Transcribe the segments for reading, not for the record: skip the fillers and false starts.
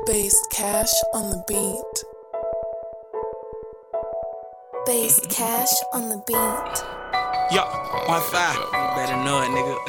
Bass Cash on the beat. Bass Cash on the beat. Yo, 1-5. You better know it, nigga.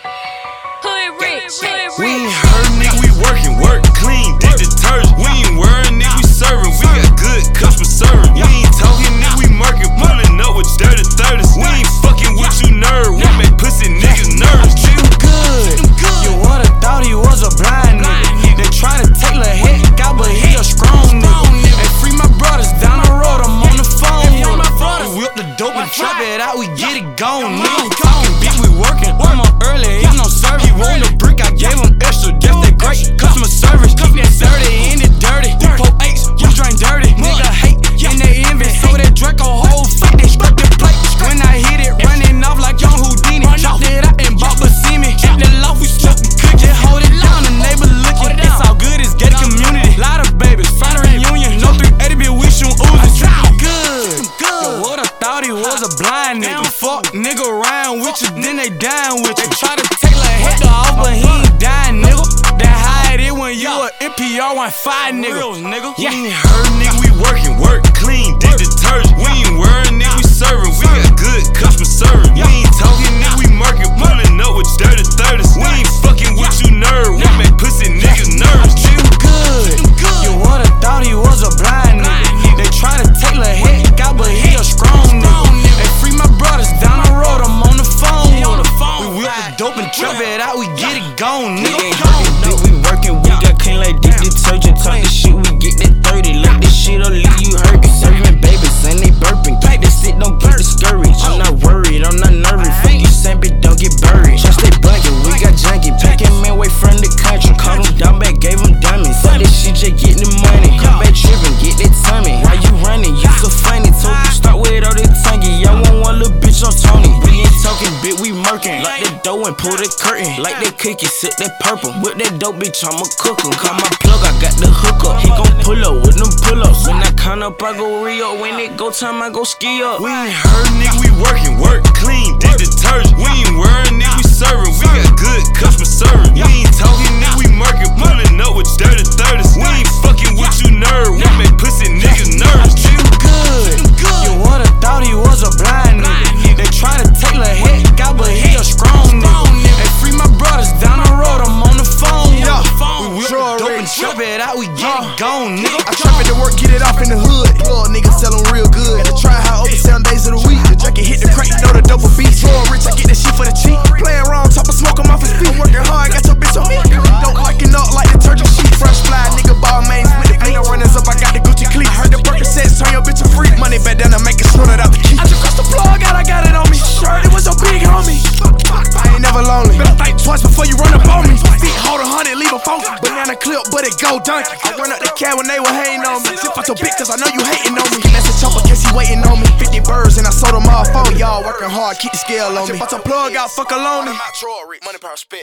Hood rich. We ain't heard, nigga, we work clean, dick detergent. We ain't worried, nigga, we serving. We got good customer service. We ain't talking, nigga, we murking, pulling up with dirty 30s. We ain't fucking with you nerd. We make pussy niggas nervous. You good. You would've thought he was a blind nigga. They try to take Lil Heck out, but he a strong nigga. Hey, free my brothers down the road, I'm on the phone. We whip the dope and trap it out, we get it gone, nigga. Talking bitch, we working. I'm on early, ain't no service. He want a brick, I gave him extra. That's that great customer service. That dirty and it dirty. We pour eights, we drink dirty. Nigga hate and they envy. So that Draco whole fuck, they strip the plate. When I hit it, running off like young Houdini. Chopped it out and bought Bassimi. At the loft, we stuck the cook. Just hold it down, the neighbor looking. It's all good, it's gated community. Lot of babies, find a reunion. No 380, but we shoot Uzi. Good. You would've thought he was a blind nigga. Fuck nigga around with you, then they dying with you. They try to take Lil Heck off, but he ain't dying, nigga. That how it is when you a NPR 1-5 nigga. We ain't heard, nigga, we work clean, dick detergent. We ain't worried, nigga, we serving. We got good customer service. We ain't talking, nigga, we murking, pulling up with dirty 30s. We ain't fucking with you nerd. We make pussy niggas nervous. You good. You would've thought he was a blind nigga. They try to take Lil Heck out, but he a strong nigga. Hey, free my brothers down the road, I'm on the phone. We whip the dope and trap it out, we get it gone, nigga. We working, we got clean like dick detergent. Talk this shit, we get that 30. Let this shit up, leave you hurt. Serving babies and they burping. Keep this shit, don't get discouraged. I'm not worried, I'm not nervous. 50 cent, but don't get buried. Trust they blanket, we got junkie. Packing man way from the country. Called him down back, gave him dummies. Fuck this shit, just get the money. Come back tripping, get that tummy. Why you running? You so funny. Told you start with all that tonguey. Y'all want one little bitch on Tony. We ain't talking, bit, we murking. Like that dough and pull the curtain. Like that cookie, sip that purple. With that dope bitch, I'ma cook 'em. Call my plug, I got the hook up. He gon' pull up with them pull ups. When I count up, I go re-up. When it go time, I go ski up. We ain't heard, nigga, we work clean, dick detergent. We ain't worried, nigga, we serving. We got good customer service. We ain't talking, nigga, we murking, pulling up with dirty 30s. We ain't fucking with you nerd. We make pussy niggas nervous. You good. You would've thought he was a blind nigga. They try to take Lil Heck out, but he a strong nigga. Hey, free my brothers down the road, I'm on the phone. We whip the dope and trap it out, we get it gone, nigga. I trap it to work, get it off in the hood. Plug niggas sell them real good. At the try how open 7 days of the week. The jacket hit the crack, know the dope a beast. Draw rich, I get that shit for the cheap. Playing wrong, top of smoke, I'm off his feet. I'm working hard, got your bitch on me. Don't locking up like detergent sheet. Fresh fly, nigga, ball mains with the ain't no runners up, I got the Gucci cleat. Heard the Percocets, turn your bitch a freak. Money back down to make it snort it out the key. I just crossed the plug out, I got it on me. Shirt, it was your big homie. I ain't never lonely. Better think twice before you run up on me. Feet hold 100, leave a phone. Banana clip, but it go donkey. I run up the cab when they were hating on me. Tip out your bitch, cause I know you hating on me. That's a chopper, guess he waiting on me. 50 birds and I sold them all for y'all. Working hard, keep the scale on me. Bought your plug out, fuck alone. Money power spit.